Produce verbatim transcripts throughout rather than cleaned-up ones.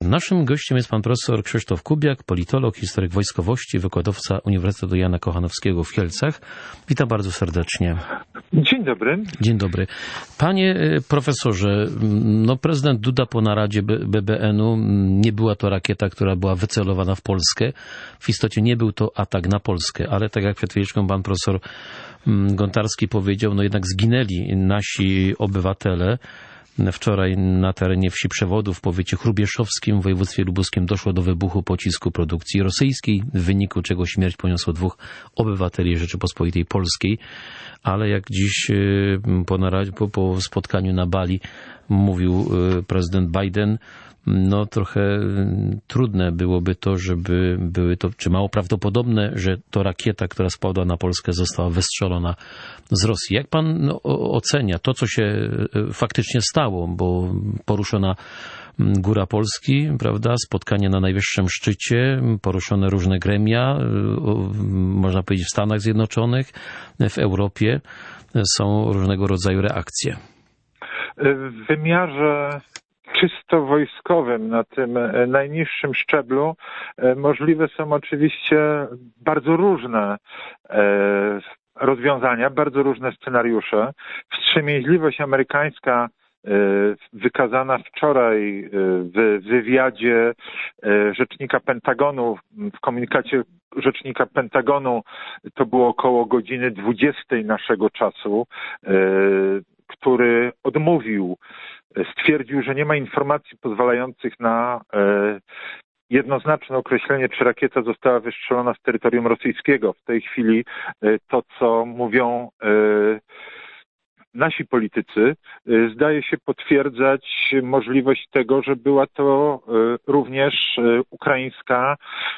Naszym gościem jest pan profesor Krzysztof Kubiak, politolog, historyk wojskowości, wykładowca Uniwersytetu Jana Kochanowskiego w Kielcach. Witam bardzo serdecznie. Dzień dobry. Dzień dobry. Panie profesorze, no prezydent Duda po naradzie B B N-u, nie była to rakieta, która była wycelowana w Polskę. W istocie nie był to atak na Polskę, ale tak jak przed chwileczką pan profesor Gontarski powiedział, no jednak zginęli nasi obywatele. Wczoraj na terenie wsi Przewodów w powiecie chrubieszowskim w województwie lubuskim doszło do wybuchu pocisku produkcji rosyjskiej, w wyniku czego śmierć poniosło dwóch obywateli Rzeczypospolitej Polskiej. Ale jak dziś po, naradzie, po, po spotkaniu na Bali mówił prezydent Biden, no trochę trudne byłoby to, żeby były to, czy mało prawdopodobne, że to rakieta, która spadła na Polskę, została wystrzelona z Rosji. Jak pan no, ocenia to, co się faktycznie stało, bo poruszona Góra Polski, prawda, spotkanie na najwyższym szczycie, poruszone różne gremia, można powiedzieć w Stanach Zjednoczonych, w Europie są różnego rodzaju reakcje. W wymiarze czysto wojskowym, na tym najniższym szczeblu, możliwe są oczywiście bardzo różne rozwiązania, bardzo różne scenariusze. Wstrzemięźliwość amerykańska wykazana wczoraj w wywiadzie rzecznika Pentagonu, w komunikacie rzecznika Pentagonu, to było około godziny dwudziestej naszego czasu, który odmówił, stwierdził, że nie ma informacji pozwalających na jednoznaczne określenie, czy rakieta została wystrzelona z terytorium rosyjskiego. W tej chwili to, co mówią nasi politycy, zdaje się potwierdzać możliwość tego, że była to również ukraińska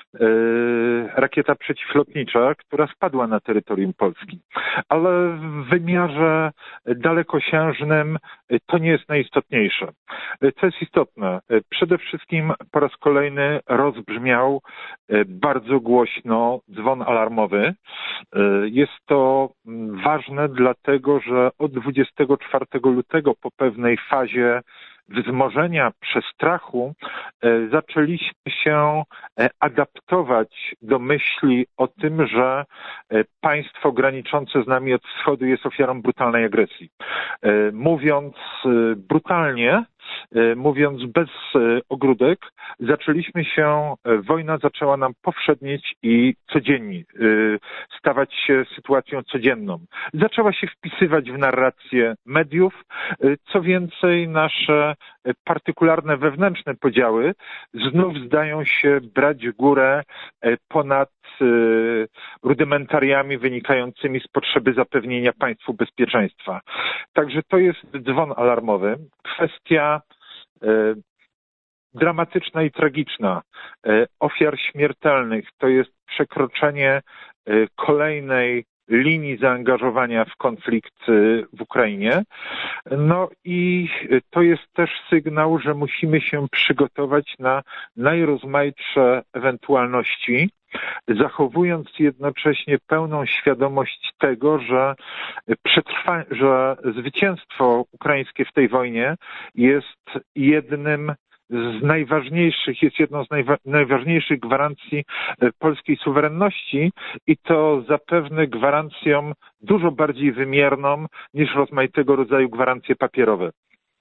rakieta przeciwlotnicza, która spadła na terytorium Polski. Ale w wymiarze dalekosiężnym to nie jest najistotniejsze. Co jest istotne? Przede wszystkim po raz kolejny rozbrzmiał bardzo głośno dzwon alarmowy. Jest to ważne dlatego, że od dwudziestego czwartego lutego po pewnej fazie wzmożenia przestrachu zaczęliśmy się adaptować do myśli o tym, że państwo graniczące z nami od wschodu jest ofiarą brutalnej agresji. Mówiąc brutalnie, mówiąc bez ogródek, zaczęliśmy się, wojna zaczęła nam powszednieć i codziennie stawać się sytuacją codzienną. Zaczęła się wpisywać w narrację mediów. Co więcej, nasze partykularne wewnętrzne podziały znów zdają się brać górę ponad rudymentariami wynikającymi z potrzeby zapewnienia państwu bezpieczeństwa. Także to jest dzwon alarmowy. Kwestia dramatyczna i tragiczna ofiar śmiertelnych to jest przekroczenie kolejnej linii zaangażowania w konflikt w Ukrainie. No i to jest też sygnał, że musimy się przygotować na najrozmaitsze ewentualności, zachowując jednocześnie pełną świadomość tego, że przetrwa, że zwycięstwo ukraińskie w tej wojnie jest jednym z najważniejszych, jest jedną z najwa- najważniejszych gwarancji polskiej suwerenności i to zapewne gwarancją dużo bardziej wymierną niż rozmaitego rodzaju gwarancje papierowe.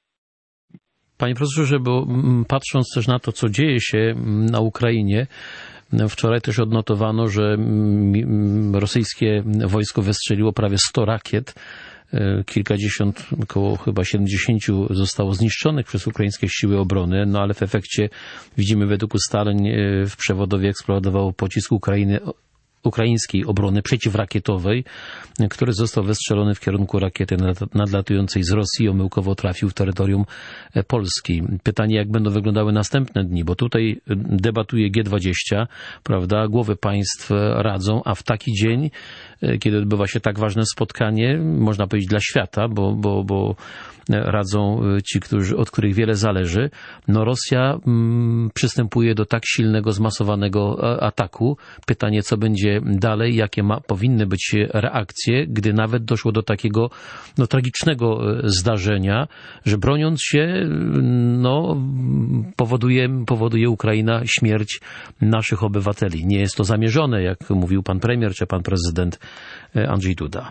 Panie profesorze, bo patrząc też na to, co dzieje się na Ukrainie, wczoraj też odnotowano, że rosyjskie wojsko wystrzeliło prawie sto rakiet. Kilkadziesiąt, około chyba siedemdziesięciu zostało zniszczonych przez ukraińskie siły obrony, no ale w efekcie widzimy według ustaleń w Przewodowie eksplodował pocisk Ukrainy, ukraińskiej obrony przeciwrakietowej, który został wystrzelony w kierunku rakiety nadlatującej z Rosji i omyłkowo trafił w terytorium Polski. Pytanie, jak będą wyglądały następne dni, bo tutaj debatuje G dwadzieścia, prawda, głowy państw radzą, a w taki dzień, kiedy odbywa się tak ważne spotkanie, można powiedzieć dla świata, bo, bo, bo radzą ci, którzy, od których wiele zależy, no Rosja mm, przystępuje do tak silnego, zmasowanego ataku. Pytanie, co będzie będzie dalej, jakie ma, powinny być reakcje, gdy nawet doszło do takiego no, tragicznego zdarzenia, że broniąc się no, powoduje, powoduje Ukraina śmierć naszych obywateli. Nie jest to zamierzone, jak mówił pan premier czy pan prezydent Andrzej Duda.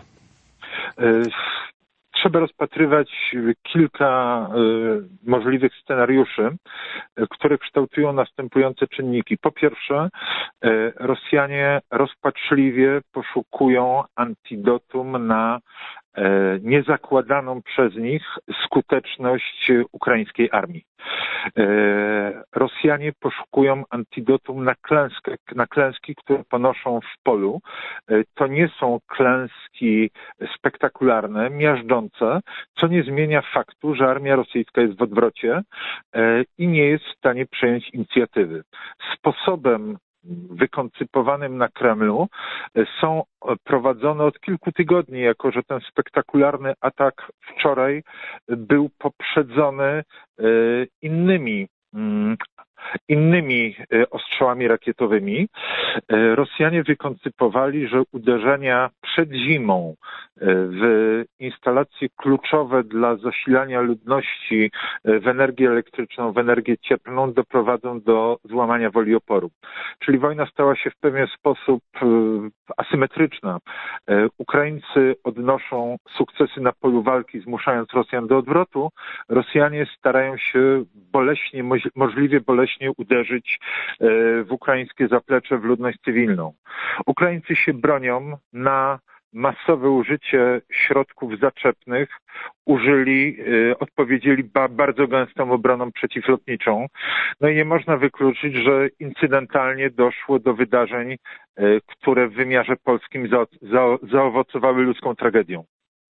Trzeba rozpatrywać kilka y, możliwych scenariuszy, y, które kształtują następujące czynniki. Po pierwsze, y, Rosjanie rozpaczliwie poszukują antidotum na y, niezakładaną przez nich skuteczność ukraińskiej armii. Y, Rosjanie poszukują antidotum na klęskę, na klęski, które ponoszą w polu. Y, to nie są klęski spektakularne, miażdżące, co nie zmienia faktu, że armia rosyjska jest w odwrocie i nie jest w stanie przejąć inicjatywy. Sposobem wykoncypowanym na Kremlu są prowadzone od kilku tygodni, jako że ten spektakularny atak wczoraj był poprzedzony innymi innymi ostrzałami rakietowymi. Rosjanie wykoncypowali, że uderzenia przed zimą w instalacje kluczowe dla zasilania ludności w energię elektryczną, w energię cieplną doprowadzą do złamania woli oporu. Czyli wojna stała się w pewien sposób asymetryczna. Ukraińcy odnoszą sukcesy na polu walki, zmuszając Rosjan do odwrotu. Rosjanie starają się boleśnie, możliwie boleśnie uderzyć w ukraińskie zaplecze, w ludność cywilną. Ukraińcy się bronią na masowe użycie środków zaczepnych, użyli, odpowiedzieli bardzo gęstą obroną przeciwlotniczą. No i nie można wykluczyć, że incydentalnie doszło do wydarzeń, które w wymiarze polskim zaowocowały ludzką tragedią.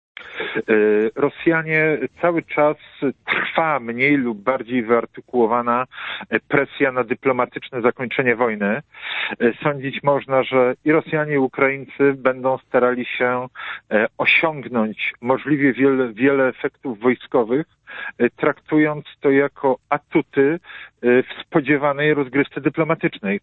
Rosjanie cały czas trwa mniej lub bardziej wyartykułowana presja na dyplomatyczne zakończenie wojny. Sądzić można, że i Rosjanie, i Ukraińcy będą starali się osiągnąć możliwie wiele, wiele efektów wojskowych, traktując to jako atuty w spodziewanej rozgrywce dyplomatycznej.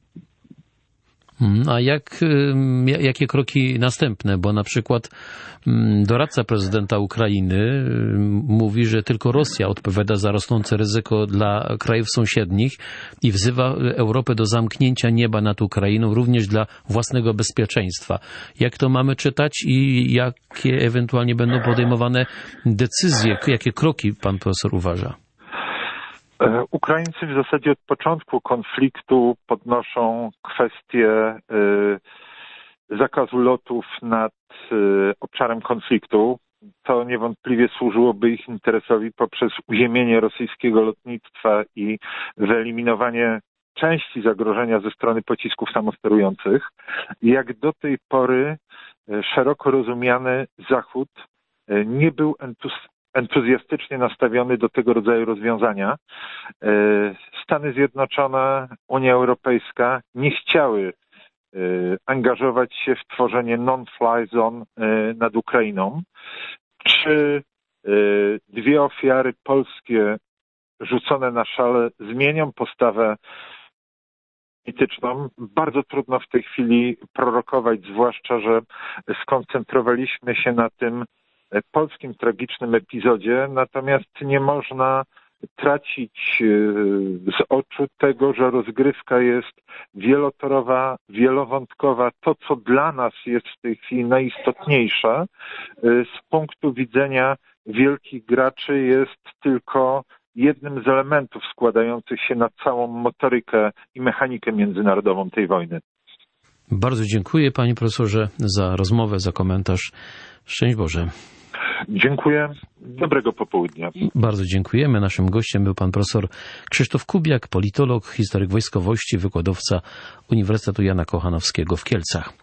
A jak, jakie kroki następne? Bo na przykład doradca prezydenta Ukrainy mówi, że tylko Rosja odpowiada za rosnące ryzyko dla krajów sąsiednich i wzywa Europę do zamknięcia nieba nad Ukrainą, również dla własnego bezpieczeństwa. Jak to mamy czytać i jakie ewentualnie będą podejmowane decyzje, jakie kroki pan profesor uważa? Ukraińcy w zasadzie od początku konfliktu podnoszą kwestię y, zakazu lotów nad y, obszarem konfliktu. To niewątpliwie służyłoby ich interesowi poprzez uziemienie rosyjskiego lotnictwa i wyeliminowanie części zagrożenia ze strony pocisków samosterujących. Jak do tej pory y, szeroko rozumiany Zachód y, nie był entuzjastyczny entuzjastycznie nastawiony do tego rodzaju rozwiązania. Stany Zjednoczone, Unia Europejska nie chciały angażować się w tworzenie non-fly zone nad Ukrainą. Czy dwie ofiary polskie rzucone na szale zmienią postawę polityczną? Bardzo trudno w tej chwili prorokować, zwłaszcza że skoncentrowaliśmy się na tym polskim tragicznym epizodzie, natomiast nie można tracić z oczu tego, że rozgrywka jest wielotorowa, wielowątkowa. To, co dla nas jest w tej chwili najistotniejsze, z punktu widzenia wielkich graczy jest tylko jednym z elementów składających się na całą motorykę i mechanikę międzynarodową tej wojny. Bardzo dziękuję panie profesorze za rozmowę, za komentarz. Szczęść Boże. Dziękuję. Dobrego popołudnia. Bardzo dziękujemy. Naszym gościem był pan profesor Krzysztof Kubiak, politolog, historyk wojskowości, wykładowca Uniwersytetu Jana Kochanowskiego w Kielcach.